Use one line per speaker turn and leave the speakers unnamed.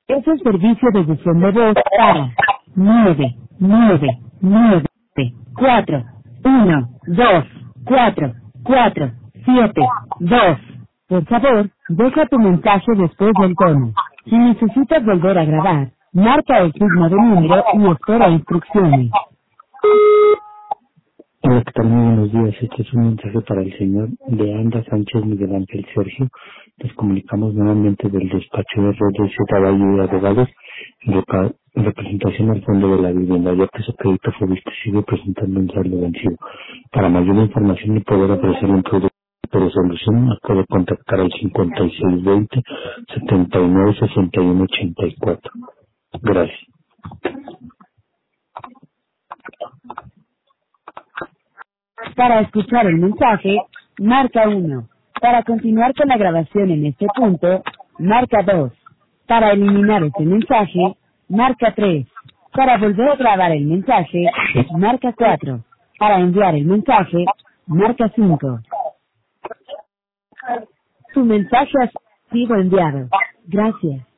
Es el servicio de buzón de voz para 99941244742. Por favor, deja tu mensaje después del tono. Si necesitas volver a grabar, marca el signo de número y espera instrucciones.
Hola, ¿qué tal? Muy buenos días. Este es un mensaje para el señor Leandra Sánchez Miguel Ángel Sergio. Nos comunicamos nuevamente del despacho de Rodríguez Caballo y Abogados en representación al Fondo de la Vivienda, ya que su crédito fue visto y sigue presentando un saldo vencido. Para mayor información y poder ofrecer un producto de resolución, puede contactar al 5620 796184. Gracias.
Para escuchar el mensaje, marca 1. Para continuar con la grabación en este punto, marca 2. Para eliminar este mensaje, marca 3. Para volver a grabar el mensaje, marca 4. Para enviar el mensaje, marca 5. Su mensaje ha sido enviado. Gracias.